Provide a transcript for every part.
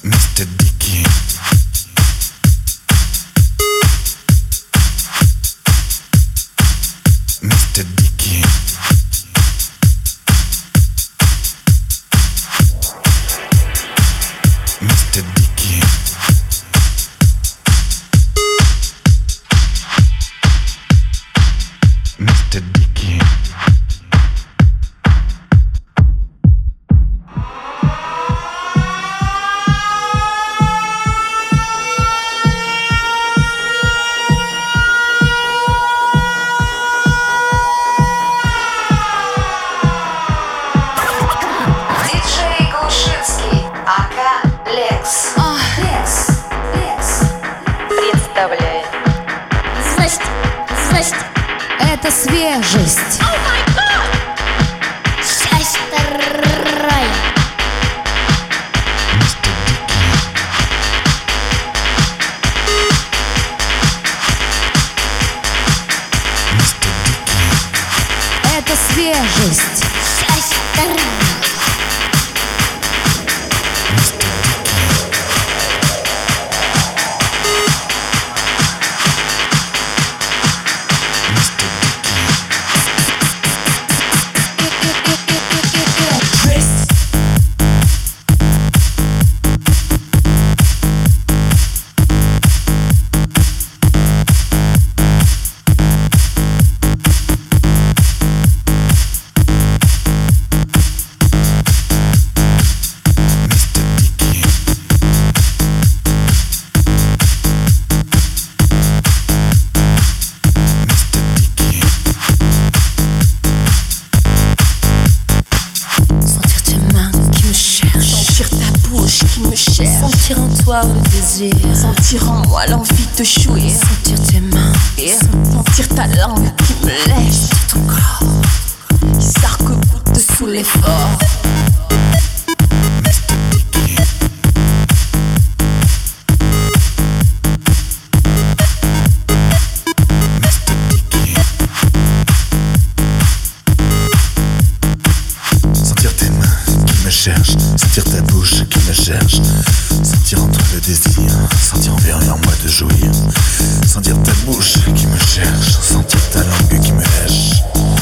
Mr. Dicky. Mr. Dicky. Mr. Dicky. Mr. Dicky. Представляет. Значит, это свежесть. О май гад! Счастье рая. Это свежесть. Счастье рая. Qui me cherche. Sentir en toi le désir. Sentir en moi l'envie de jouir. Sentir tes mains. Sentir ta langue qui me lèche. Ton corps qui s'arc-boute sous l'effort. Sentir ta bouche qui me cherche. Sentir en toi le désir. Sentir envers et en moi de jouir. Sentir ta bouche qui me cherche. Sentir ta langue qui me lèche.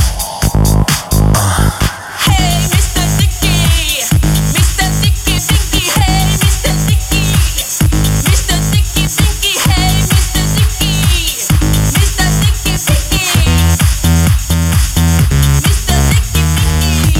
Hey Mr. Dicky, Mr. Dicky Dinky, hey Mr. Dicky, Mr. Dicky Dinky, hey Mr. Dicky, Mr. Dicky Dinky, Mr. Dicky Dinky.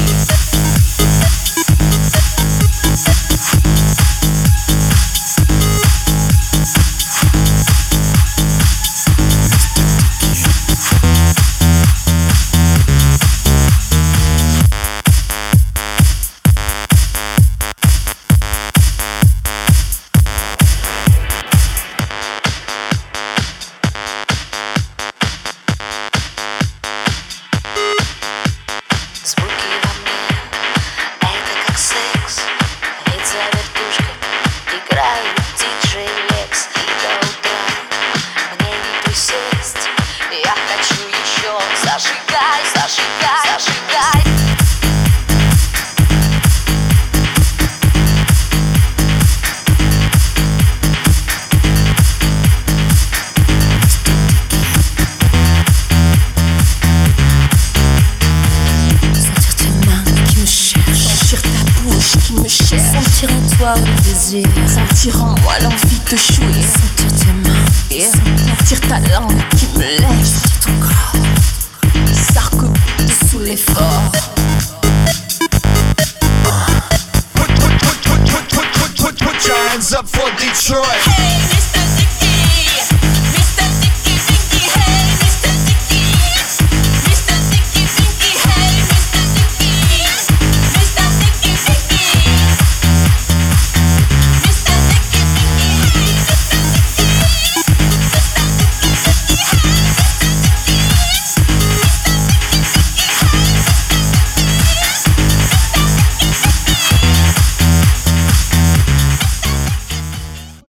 Звуки во мне, это как секс. Ведь за вертушкой играют диджей Лекс. И до утра мне не присесть. Я хочу еще. Зажигай, зажигай, зажигай. Qui me cherche. Sentir en toi le désir. Sentir en moi l'envie de jouir. Sentir tes mains. Sentir ta langue qui me lèche. Sentir ton corps qui s'arc-boute sous l'effort. Put your hands up for Detroit.